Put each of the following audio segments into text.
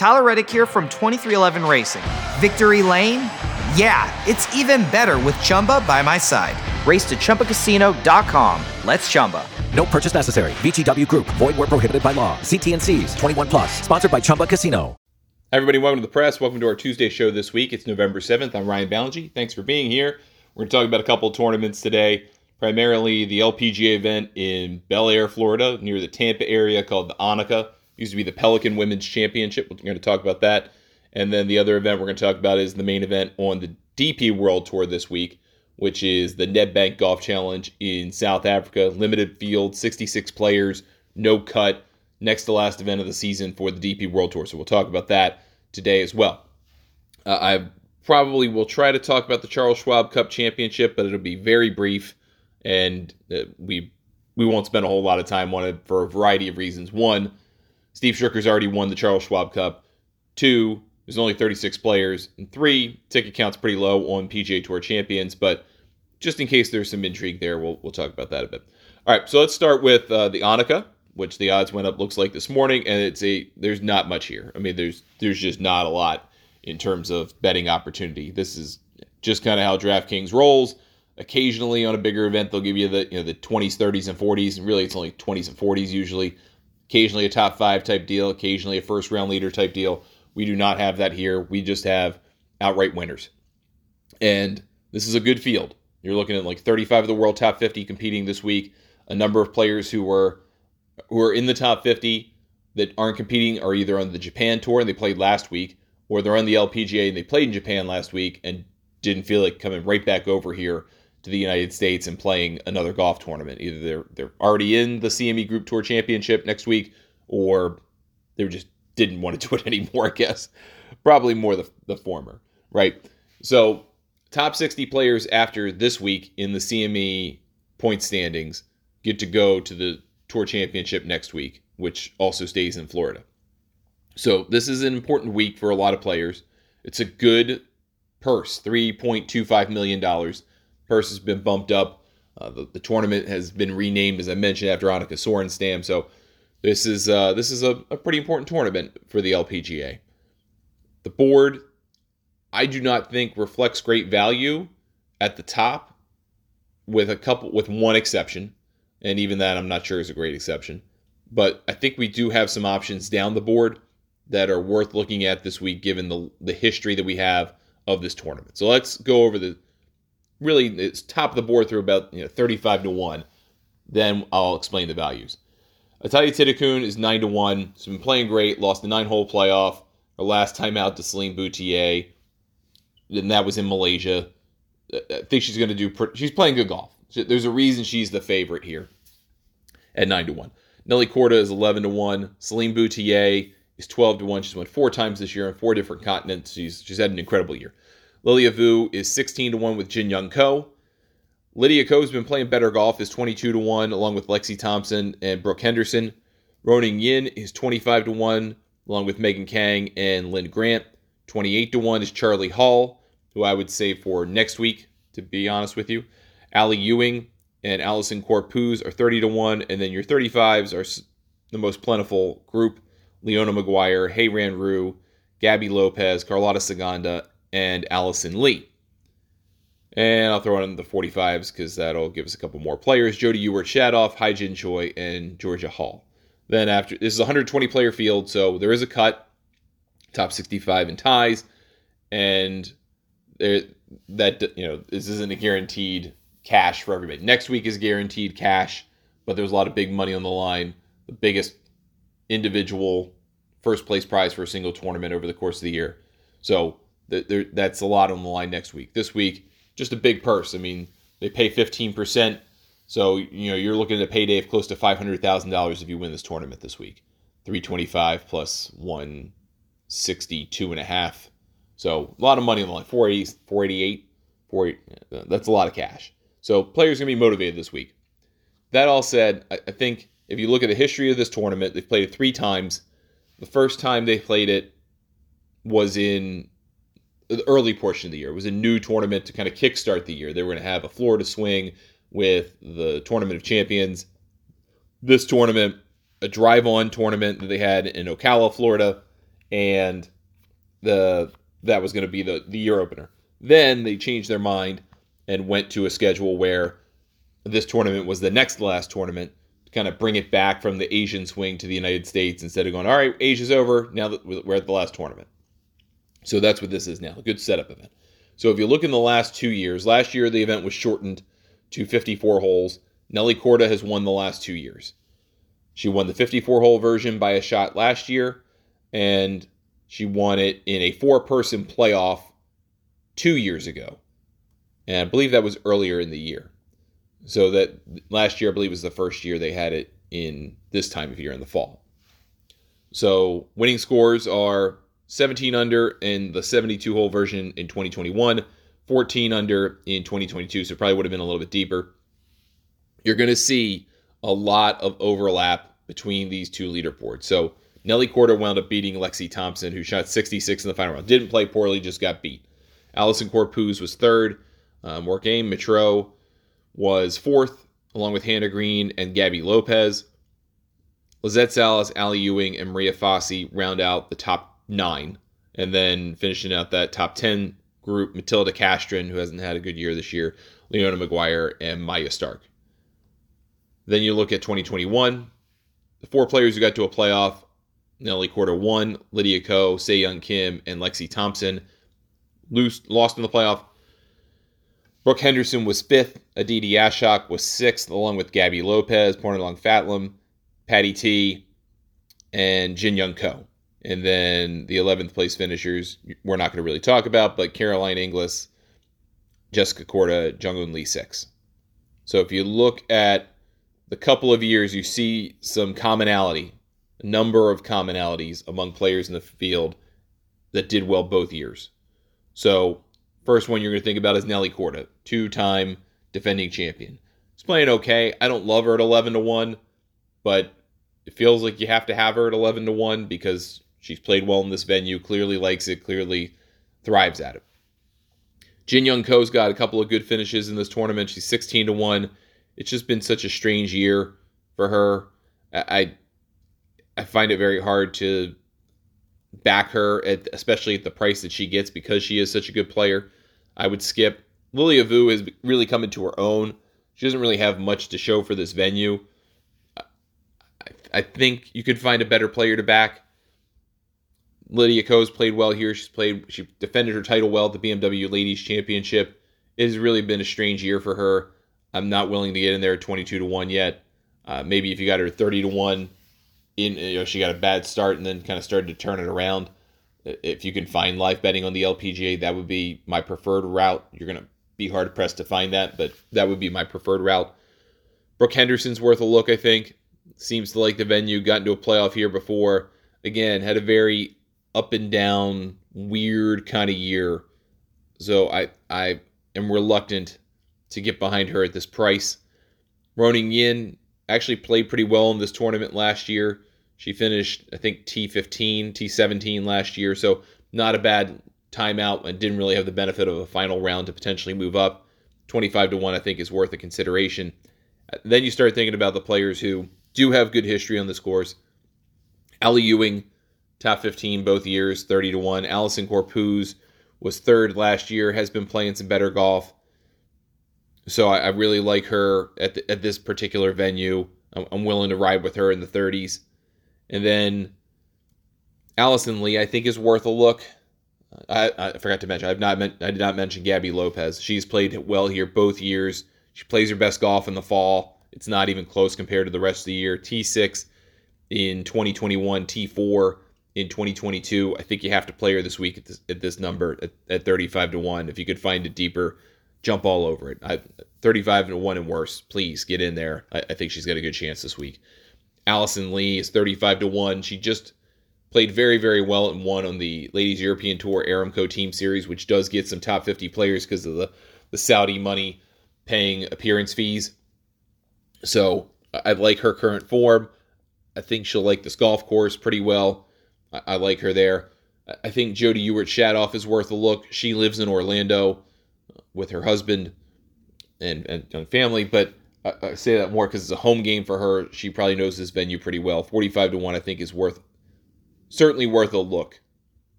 Tyler Reddick here from 2311 Racing. Victory Lane? Yeah, it's even better with Chumba by my side. Race to ChumbaCasino.com. Let's Chumba. No purchase necessary. VGW Group. Void where prohibited by law. See T&Cs. 21 plus. Sponsored by Chumba Casino. Hi everybody, welcome to the press. Welcome to our Tuesday show this week. It's November 7th. I'm Ryan Ballingy. Thanks for being here. We're going to talk about a couple of tournaments today. Primarily the LPGA event in Bel Air, Florida, near the Tampa area called the Annika. Used to be the Pelican Women's Championship. We're going to talk about that. And then the other event we're going to talk about is the main event on the DP World Tour this week, which is the Nedbank Golf Challenge in South Africa. Limited field, 66 players, no cut. Next to last event of the season for the DP World Tour. So we'll talk about that today as well. I probably will try to talk about the Charles Schwab Cup Championship, but it'll be very brief. And we won't spend a whole lot of time on it for a variety of reasons. One, Steve Stricher's already won the Charles Schwab Cup. Two, there's only 36 players. And three, ticket count's pretty low on PGA Tour champions. But just in case there's some intrigue there, we'll talk about that a bit. All right, so let's start with the Annika, which the odds went up, looks like, this morning. And there's not much here. I mean, there's just not a lot in terms of betting opportunity. This is just kind of how DraftKings rolls. Occasionally on a bigger event, they'll give you the 20s, 30s, and 40s. And really, it's only 20s and 40s usually. Occasionally a top five type deal. Occasionally a first round leader type deal. We do not have that here. We just have outright winners. And this is a good field. You're looking at like 35 of the world top 50 competing this week. A number of players who are in the top 50 that aren't competing are either on the Japan Tour and they played last week, or they're on the LPGA and they played in Japan last week and didn't feel like coming right back over here to the United States and playing another golf tournament. Either they're already in the CME Group Tour Championship next week, or they just didn't want to do it anymore, I guess. Probably more the former, right? So top 60 players after this week in the CME point standings get to go to the Tour Championship next week, which also stays in Florida. So this is an important week for a lot of players. It's a good purse, $3.25 million. Purse has been bumped up. The tournament has been renamed, as I mentioned, after Annika Sorenstam. So this is a pretty important tournament for the LPGA. The board, I do not think reflects great value at the top, with one exception, and even that I'm not sure is a great exception. But I think we do have some options down the board that are worth looking at this week, given the history that we have of this tournament. So let's go over it's top of the board through about 35 to 1. Then I'll explain the values. Atalia Titicoon is 9 to 1. She's been playing great. Lost the 9-hole playoff. Her last time out to Celine Boutier, and that was in Malaysia. I think she's going to she's playing good golf. There's a reason she's the favorite here at 9 to 1. Nelly Korda is 11 to 1. Celine Boutier is 12 to 1. She's won 4 times this year on 4 different continents. She's had an incredible year. Lilia Vu is 16 to 1 with Jin Young Ko. Lydia Ko has been playing better golf, is 22 to 1, along with Lexi Thompson and Brooke Henderson. Roning Yin is 25 to 1, along with Megan Kang and Lynn Grant. 28 to 1 is Charlie Hall, who I would say for next week, to be honest with you. Ali Ewing and Allison Corpuz are 30 to 1, and then your 35s are the most plentiful group. Leona Maguire, Heyran Rue, Gabby Lopez, Carlotta Saganda, and Allison Lee. And I'll throw in the 45s because that'll give us a couple more players. Jody Ewart-Shadoff, Hai-Jin Choi, and Georgia Hall. Then after, this is a 120-player field, so there is a cut. Top 65 in ties. And this isn't a guaranteed cash for everybody. Next week is guaranteed cash, but there's a lot of big money on the line. The biggest individual first place prize for a single tournament over the course of the year. So that's a lot on the line next week. This week, just a big purse. I mean, they pay 15%. So, you're looking at a payday of close to $500,000 if you win this tournament this week. 325 plus 162.5. So, a lot of money on the line. 480, 488, 40. That's a lot of cash. So, players are going to be motivated this week. That all said, I think if you look at the history of this tournament, they've played it 3 times. The first time they played it was in the early portion of the year. It was a new tournament to kind of kickstart the year. They were going to have a Florida swing with the Tournament of Champions. This tournament, a drive-on tournament that they had in Ocala, Florida, and that was going to be the year opener. Then they changed their mind and went to a schedule where this tournament was the next last tournament to kind of bring it back from the Asian swing to the United States instead of going, all right, Asia's over, now that we're at the last tournament. So that's what this is now, a good setup event. So if you look in the last 2 years, last year the event was shortened to 54 holes. Nelly Korda has won the last 2 years. She won the 54-hole version by a shot last year, and she won it in a 4-person playoff 2 years ago. And I believe that was earlier in the year. So that last year, I believe, was the first year they had it in this time of year in the fall. So winning scores are 17 under in the 72-hole version in 2021, 14 under in 2022, so it probably would have been a little bit deeper. You're going to see a lot of overlap between these two leaderboards. So Nelly Korda wound up beating Lexi Thompson, who shot 66 in the final round. Didn't play poorly, just got beat. Allison Corpuz was third. Morgane Mitreau was fourth, along with Hannah Green and Gabby Lopez. Lizette Salas, Allie Ewing, and Maria Fassi round out the top 9. And then finishing out that top 10 group, Matilda Castron, who hasn't had a good year this year, Leona McGuire, and Maya Stark. Then you look at 2021. The 4 players who got to a playoff, Nelly Korda won, Lydia Ko, Se-Young Kim, and Lexi Thompson lost in the playoff. Brooke Henderson was 5th. Aditi Ashok was 6th, along with Gabby Lopez, Pornalong Fatlam, Patty T, and Jin Young Ko. And then the 11th place finishers, we're not going to really talk about, but Caroline Inglis, Jessica Korda, Junghoon Lee 6. So if you look at the couple of years, you see some commonality, a number of commonalities among players in the field that did well both years. So first one you're going to think about is Nelly Korda, 2-time defending champion. She's playing okay. I don't love her at 11-1, but it feels like you have to have her at 11-1 because she's played well in this venue, clearly likes it, clearly thrives at it. Jin Young Ko's got a couple of good finishes in this tournament. She's 16-1. It's just been such a strange year for her. I find it very hard to back her, especially at the price that she gets because she is such a good player. I would skip. Lilia Vu has really come into her own. She doesn't really have much to show for this venue. I think you could find a better player to back. Lydia Ko's played well here. She defended her title well at the BMW Ladies Championship. It has really been a strange year for her. I'm not willing to get in there at 22-1 yet. Maybe if you got her 30-1, she got a bad start and then kind of started to turn it around. If you can find live betting on the LPGA, that would be my preferred route. You're going to be hard pressed to find that, but that would be my preferred route. Brooke Henderson's worth a look, I think. Seems to like the venue. Got into a playoff here before. Again, had a very up and down, weird kind of year. So I am reluctant to get behind her at this price. Roning Yin actually played pretty well in this tournament last year. She finished, I think, T15, T17 last year, so not a bad timeout and didn't really have the benefit of a final round to potentially move up. 25-1, I think, is worth a consideration. Then you start thinking about the players who do have good history on this course. Allie Ewing, top 15 both years, 30-1. Allison Corpuz was third last year, has been playing some better golf. So I really like her at this particular venue. I'm willing to ride with her in the 30s. And then Allison Lee, I think, is worth a look. I forgot to mention, I did not mention Gabby Lopez. She's played well here both years. She plays her best golf in the fall. It's not even close compared to the rest of the year. T6 in 2021, T4 in 2022. I think you have to play her this week at this number at 35-1. If you could find it deeper, jump all over it. 35-1 and worse. Please get in there. I think she's got a good chance this week. Allison Lee is 35-1. She just played very, very well and won on the Ladies European Tour Aramco Team Series, which does get some top 50 players because of the Saudi money paying appearance fees. So I like her current form. I think she'll like this golf course pretty well. I like her there. I think Jody Ewart-Shadoff is worth a look. She lives in Orlando with her husband and young family, but I say that more because it's a home game for her. She probably knows this venue pretty well. 45-1, I think, is certainly worth a look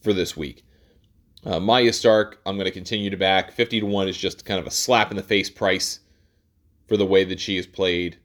for this week. Maya Stark, I'm going to continue to back. 50-1 is just kind of a slap in the face price for the way that she has played.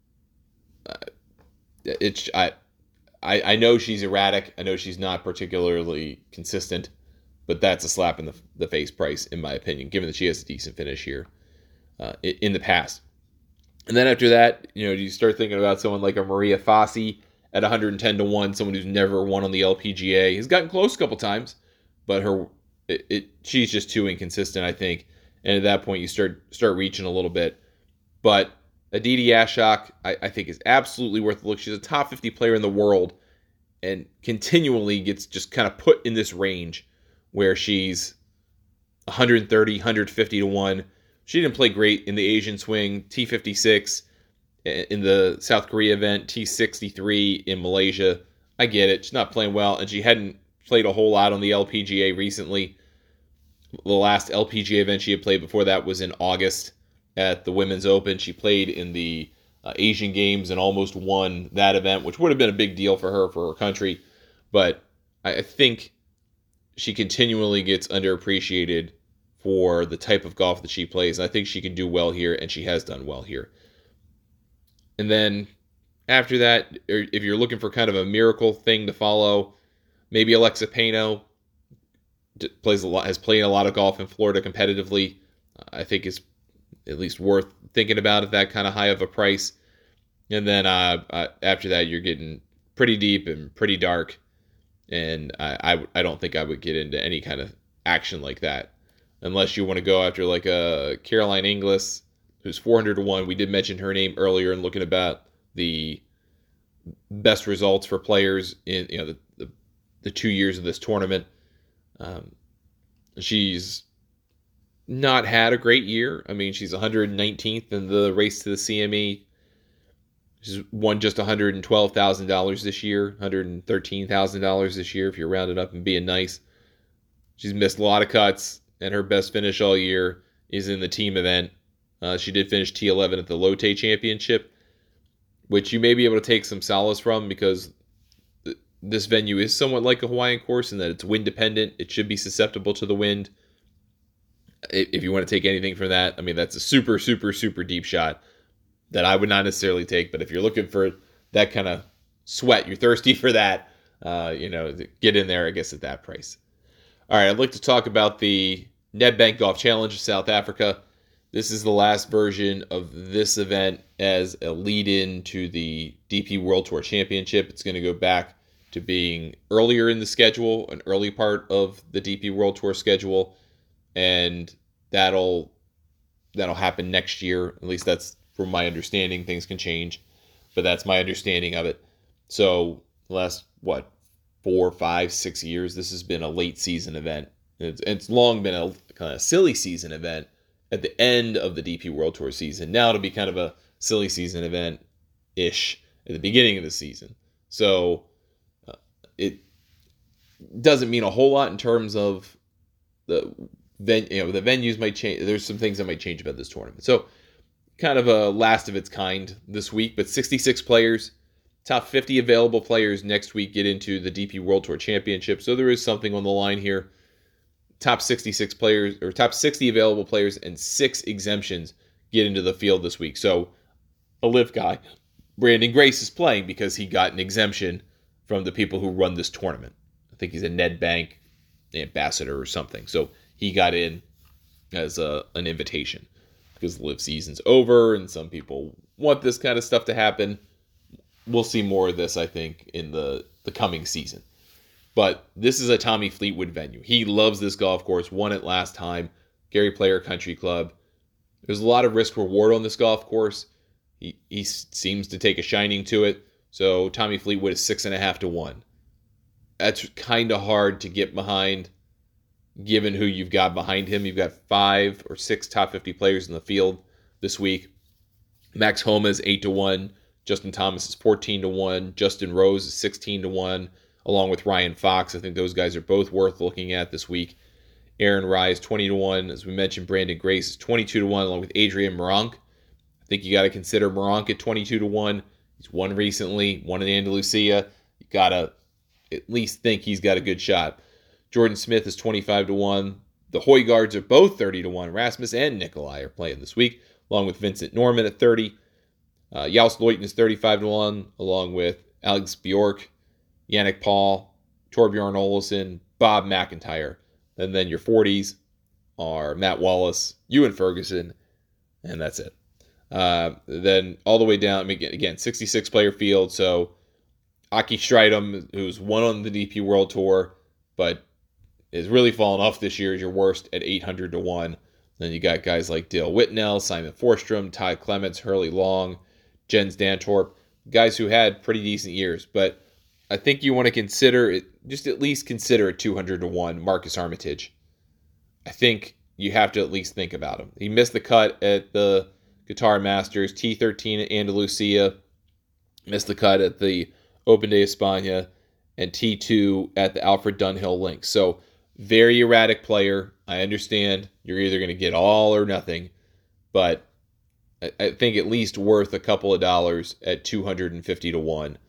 I know she's erratic. I know she's not particularly consistent, but that's a slap in the face price, in my opinion, given that she has a decent finish here in the past. And then after that, you start thinking about someone like a Maria Fassi at 110-1, someone who's never won on the LPGA. Has gotten close a couple times, but she's just too inconsistent, I think. And at that point, you start reaching a little bit. But Aditi Ashok, I think, is absolutely worth a look. She's a top 50 player in the world and continually gets just kind of put in this range where she's 130, 150-1. She didn't play great in the Asian swing, T56 in the South Korea event, T63 in Malaysia. I get it. She's not playing well, and she hadn't played a whole lot on the LPGA recently. The last LPGA event she had played before that was in August at the Women's Open. She played in the Asian Games and almost won that event, which would have been a big deal for her country. But I think she continually gets underappreciated for the type of golf that she plays. And I think she can do well here, and she has done well here. And then after that, if you're looking for kind of a miracle thing to follow, maybe Alexa Pano has played a lot of golf in Florida competitively. I think is at least worth thinking about at that kind of high of a price. And then after that, you're getting pretty deep and pretty dark. And I don't think I would get into any kind of action like that unless you want to go after like a Caroline Inglis, who's 400-1. We did mention her name earlier and looking about the best results for players in the 2 years of this tournament. She's not had a great year. I mean, she's 119th in the race to the CME. She's won just $112,000 this year, $113,000 this year if you're rounding up and being nice. She's missed a lot of cuts, and her best finish all year is in the team event. She did finish T11 at the Lotte Championship, which you may be able to take some solace from because this venue is somewhat like a Hawaiian course in that it's wind dependent. It should be susceptible to the wind. If you want to take anything from that, I mean, that's a super, super, super deep shot that I would not necessarily take. But if you're looking for that kind of sweat, you're thirsty for that, get in there, I guess, at that price. All right, I'd like to talk about the Nedbank Golf Challenge of South Africa. This is the last version of this event as a lead-in to the DP World Tour Championship. It's going to go back to being earlier in the schedule, an early part of the DP World Tour schedule, and that'll happen next year. At least that's from my understanding. Things can change, but that's my understanding of it. So the last 4, 5, 6 years, this has been a late season event. It's long been a kind of silly season event at the end of the DP World Tour season. Now it'll be kind of a silly season event-ish at the beginning of the season. So it doesn't mean a whole lot in terms of the venues might change. There's some things that might change about this tournament. So kind of a last of its kind this week, but 66 players, top 50 available players next week get into the DP World Tour Championship. So there is something on the line here. Top 66 players, or top 60 available players, and 6 exemptions get into the field this week. So a LIV guy, Brandon Grace, is playing because he got an exemption from the people who run this tournament. I think he's a Nedbank ambassador or something. So he got in as an invitation because the LIV season's over and some people want this kind of stuff to happen. We'll see more of this, I think, in the coming season. But this is a Tommy Fleetwood venue. He loves this golf course, won it last time, Gary Player Country Club. There's a lot of risk reward on this golf course. He seems to take a shining to it. So Tommy Fleetwood is 6.5-1. That's kind of hard to get behind, given who you've got behind him. You've got 5 or 6 top 50 players in the field this week. Max Homa is 8-1. Justin Thomas is 14-1. Justin Rose is 16-1, along with Ryan Fox. I think those guys are both worth looking at this week. Aaron Rai is 20-1. As we mentioned, Brandon Grace is 22-1, along with Adrian Meronk. I think you got to consider Meronk at 22-1. He's won recently, won in Andalusia. You got to at least think he's got a good shot. Jordan Smith is 25 to 1. The Højgaards are both 30 to 1. Rasmus and Nikolai are playing this week, along with Vincent Norman at 30. Joost Luiten is 35 to 1, along with Alex Bjork, Yannick Paul, Torbjorn Olesen, Bob McIntyre. And then your 40s are Matt Wallace, Ewan Ferguson, and that's it. Then all the way down, I mean, again, 66 player field. So Aki Strijdom, who's won on the DP World Tour, but is really fallen off this year, is your worst at 800 to 1. Then you got guys like Dale Whitnell, Simon Forstrom, Ty Clements, Hurley Long, Jens Dantorp, guys who had pretty decent years. But I think you want to consider it, just at least consider it 200 to 1, Marcus Armitage. I think you have to at least think about him. He missed the cut at the Qatar Masters, T13 at Andalusia, missed the cut at the Open de España, and T2 at the Alfred Dunhill Links. So, very erratic player. I understand you're either going to get all or nothing, but I think at least worth a couple of dollars at 250 to 1,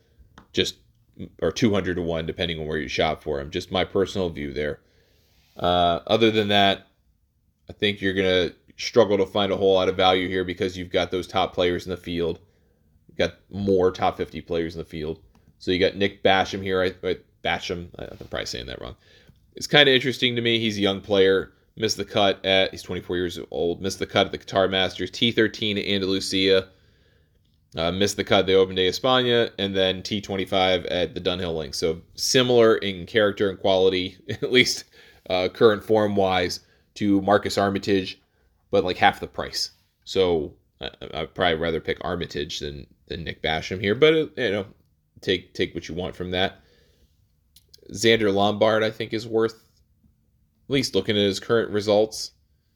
or 200 to 1, depending on where you shop for him. Just my personal view there. Other than that, I think you're going to struggle to find a whole lot of value here because you've got those top players in the field. You've got more top 50 players in the field. So you got Nick Basham here. Basham, I'm probably saying that wrong. It's kind of interesting to me. He's a young player. Missed the cut he's 24 years old. Missed the cut at the Qatar Masters. T13 at Andalusia. Missed the cut at the Open de España. And then T25 at the Dunhill Links. So similar in character and quality, at least current form-wise, to Marcus Armitage, but like half the price. So I'd probably rather pick Armitage than Nick Basham here. But, take what you want from that. Xander Lombard, I think, is worth at least looking at his current results.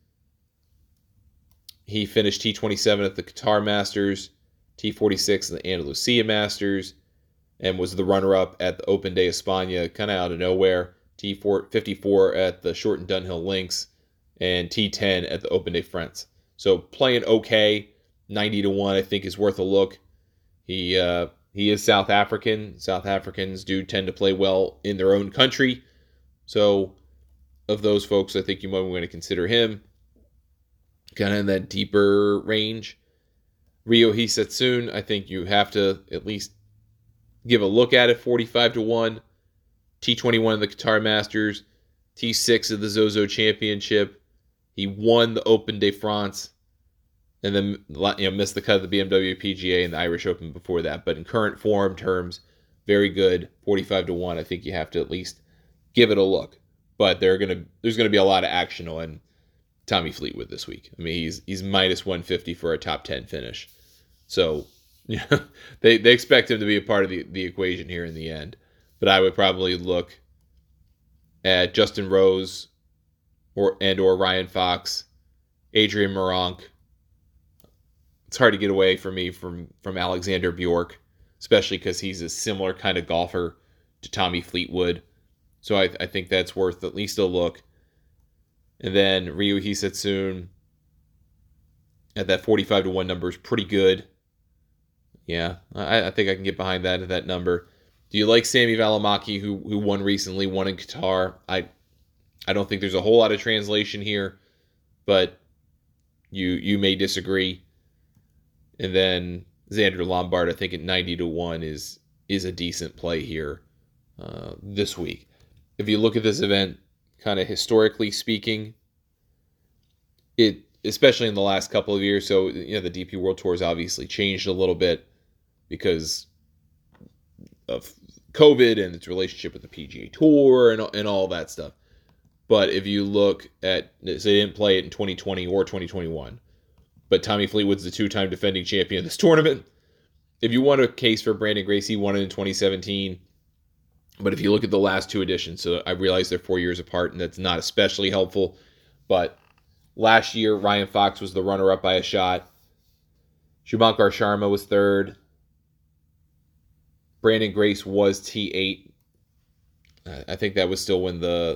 He finished T27 at the Qatar Masters, T46 at the Andalusia Masters, and was the runner-up at the Open de España, kind of out of nowhere. T54 at the Shorten Dunhill Links, and T10 at the Open de France. So playing okay, 90 to 1, I think is worth a look. He is South African. South Africans do tend to play well in their own country. So of those folks, I think you might want to consider him. Kind of in that deeper range. Ryo Hisetsun, I think you have to at least give a look at it, 45 to 1. T21 of the Qatar Masters. T6 of the Zozo Championship. He won the Open de France. And then missed the cut of the BMW PGA and the Irish Open before that. But in current form terms, very good. 45 to 1. I think you have to at least give it a look. But there's gonna be a lot of action on Tommy Fleetwood this week. I mean, he's minus 150 for a top 10 finish. So they expect him to be a part of the equation here in the end. But I would probably look at Justin Rose or Ryan Fox, Adrian Meronk. It's hard to get away from me from Alexander Bjork, especially because he's a similar kind of golfer to Tommy Fleetwood. So I think that's worth at least a look. And then Ryo Hisetsun at that 45 to 1 number is pretty good. Yeah, I think I can get behind that number. Do you like Sami Välimäki, who won recently, won in Qatar? I don't think there's a whole lot of translation here, but you may disagree. And then Xander Lombard, I think at 90 to 1 is a decent play here this week. If you look at this event, kind of historically speaking, it, especially in the last couple of years, so the DP World Tour has obviously changed a little bit because of COVID and its relationship with the PGA Tour and all that stuff. But if you look at, so they didn't play it in 2020 or 2021, but Tommy Fleetwood's the two-time defending champion of this tournament. If you want a case for Brandon Grace, he won it in 2017. But if you look at the last two editions, so I realize they're 4 years apart, and that's not especially helpful. But last year, Ryan Fox was the runner-up by a shot. Shubhankar Sharma was third. Brandon Grace was T8. I think that was still when the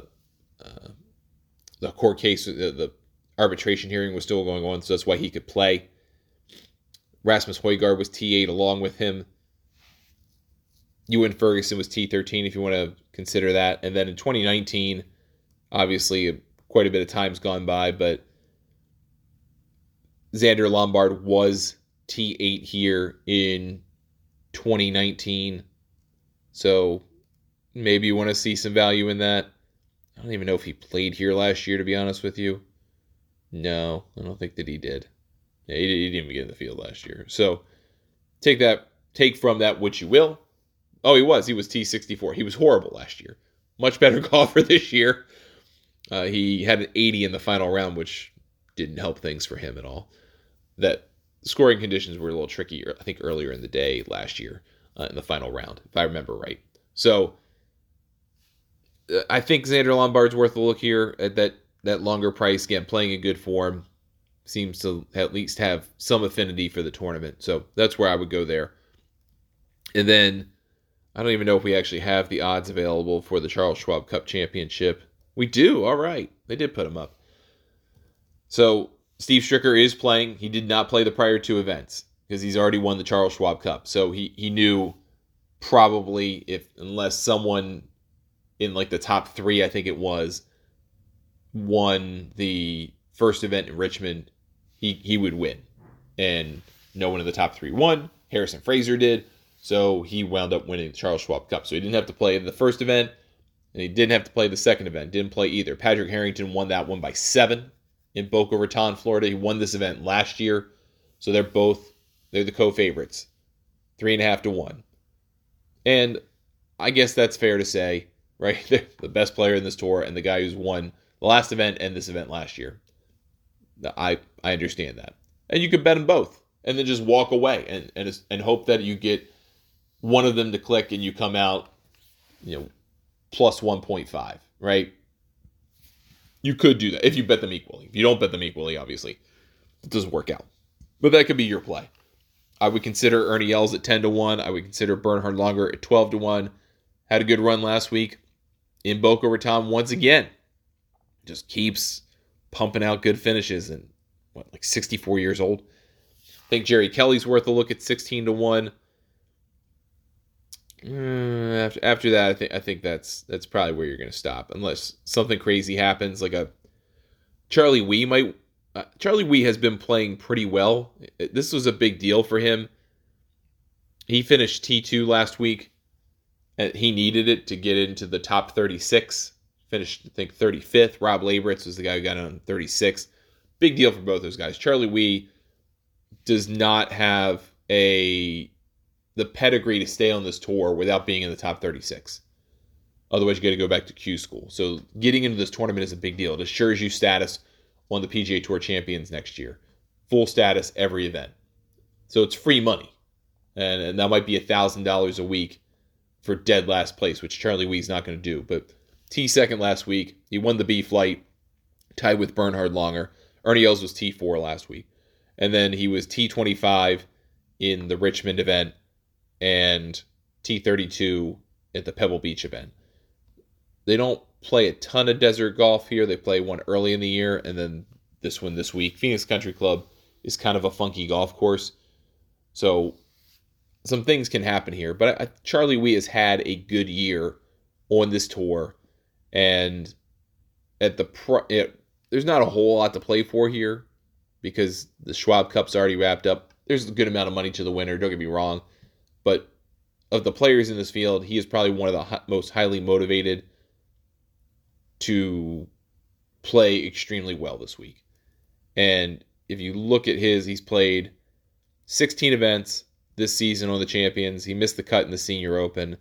court case, the arbitration hearing was still going on, so that's why he could play. Rasmus Højgaard was T8 along with him. Ewan Ferguson was T13 if you want to consider that. And then in 2019, Obviously, quite a bit of time's gone by, but Xander Lombard was T8 here in 2019. So maybe you want to see some value in that. I don't even know if he played here last year, to be honest with you. No, I don't think that he did. Yeah, he didn't even get in the field last year. So take from that what you will. Oh, he was T64. He was horrible last year. Much better golfer this year. He had an 80 in the final round, which didn't help things for him at all. That scoring conditions were a little tricky, I think, earlier in the day last year in the final round, if I remember right. So I think Xander Lombard's worth a look here at that longer price. Again, playing in good form, seems to at least have some affinity for the tournament. So that's where I would go there. And then I don't even know if we actually have the odds available for the Charles Schwab Cup Championship. We do. All right. They did put them up. So Steve Stricker is playing. He did not play the prior two events because he's already won the Charles Schwab Cup. So he knew probably unless someone in like the top three, I think it was, won the first event in Richmond, he would win. And no one in the top three won. Harrison Fraser did. So he wound up winning the Charles Schwab Cup. So he didn't have to play the first event, and he didn't have to play the second event. Didn't play either. Patrick Harrington won that one by 7 in Boca Raton, Florida. He won this event last year. So they're the co-favorites. 3.5 to 1. And I guess that's fair to say, right? They're the best player in this tour and the guy who's won the last event and this event last year. I understand that. And you could bet them both and then just walk away and hope that you get one of them to click and you come out, plus 1.5, right? You could do that if you bet them equally. If you don't bet them equally, obviously, it doesn't work out. But that could be your play. I would consider Ernie Els at 10 to 1. I would consider Bernhard Langer at 12 to 1. Had a good run last week in Boca Raton once again. Just keeps pumping out good finishes and 64 years old. I think Jerry Kelly's worth a look at 16 to 1. After that, I think that's probably where you're going to stop, unless something crazy happens, like a Charlie Wee might. Charlie Wee has been playing pretty well. This was a big deal for him. He finished T2 last week, and he needed it to get into the top 36. Finished, I think, 35th. Rob Labritz was the guy who got on 36. Big deal for both those guys. Charlie Wee does not have the pedigree to stay on this tour without being in the top 36. Otherwise, you got to go back to Q school. So getting into this tournament is a big deal. It assures you status on the PGA Tour Champions next year. Full status every event. So it's free money. And that might be $1,000 a week for dead last place, which Charlie Wee's not going to do. But T2 last week. He won the B flight, tied with Bernhard Langer. Ernie Els was T4 last week. And then he was T25 in the Richmond event and T32 at the Pebble Beach event. They don't play a ton of desert golf here. They play one early in the year and then this one this week. Phoenix Country Club is kind of a funky golf course. So some things can happen here. But Charlie Wee has had a good year on this tour. And at there's not a whole lot to play for here because the Schwab Cup's already wrapped up. There's a good amount of money to the winner, don't get me wrong. But of the players in this field, he is probably one of the most highly motivated to play extremely well this week. And if you look at he's played 16 events this season on the Champions. He missed the cut in the Senior Open.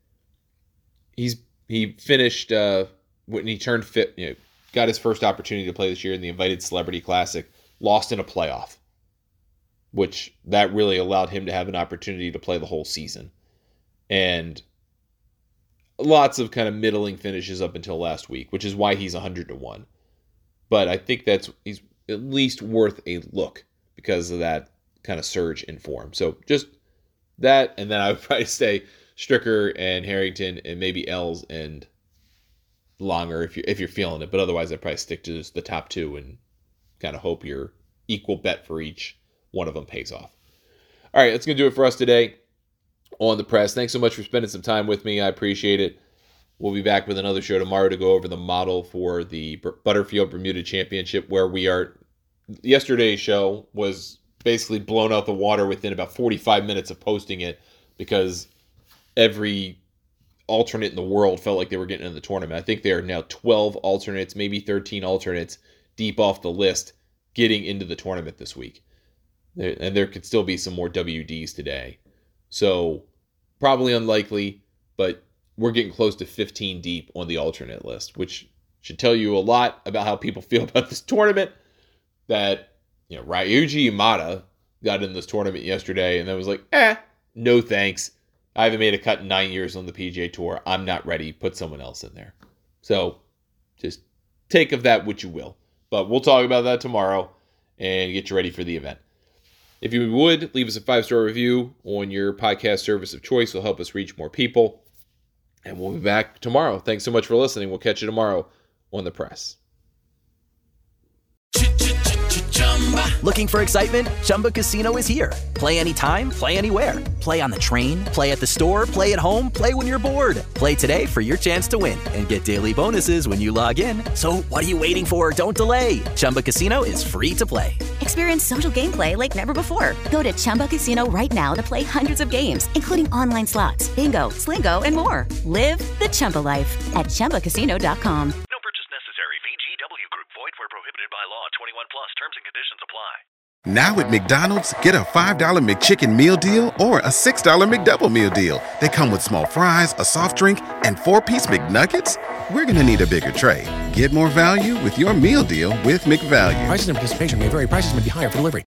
He finished when he turned fit, got his first opportunity to play this year in the Invited Celebrity Classic, lost in a playoff, which that really allowed him to have an opportunity to play the whole season. And lots of kind of middling finishes up until last week, which is why he's 100 to 1. But I think he's at least worth a look because of that kind of surge in form. So just that, and then I would probably say Stricker and Harrington and maybe Els and Langer if you're feeling it. But otherwise, I'd probably stick to just the top two and kind of hope your equal bet for each one of them pays off. All right, that's going to do it for us today on the press. Thanks so much for spending some time with me. I appreciate it. We'll be back with another show tomorrow to go over the model for the Butterfield Bermuda Championship, where we are. Yesterday's show was basically blown out the water within about 45 minutes of posting it because every alternate in the world felt like they were getting in the tournament. I think there are now 12 alternates, maybe 13 alternates deep off the list getting into the tournament this week. And there could still be some more WDs today. So probably unlikely, but we're getting close to 15 deep on the alternate list, which should tell you a lot about how people feel about this tournament. That, Ryuji Imada got in this tournament yesterday and then was like, no thanks. I haven't made a cut in 9 years on the PGA Tour. I'm not ready. Put someone else in there. So just take of that what you will. But we'll talk about that tomorrow and get you ready for the event. If you would, leave us a 5-star review on your podcast service of choice. It'll help us reach more people. And we'll be back tomorrow. Thanks so much for listening. We'll catch you tomorrow on The Press. Looking for excitement? Chumba Casino is here. Play anytime, play anywhere. Play on the train, play at the store, play at home, play when you're bored. Play today for your chance to win and get daily bonuses when you log in. So what are you waiting for? Don't delay. Chumba Casino is free to play. Experience social gameplay like never before. Go to Chumba Casino right now to play hundreds of games, including online slots, bingo, Slingo, and more. Live the Chumba life at ChumbaCasino.com. No purchase necessary. VGW Group. Void where prohibited by law. 21 plus. Terms and conditions apply. Now at McDonald's, get a $5 McChicken meal deal or a $6 McDouble meal deal. They come with small fries, a soft drink, and 4-piece McNuggets. We're going to need a bigger tray. Get more value with your meal deal with McValue. Prices and participation may vary. Prices may be higher for delivery.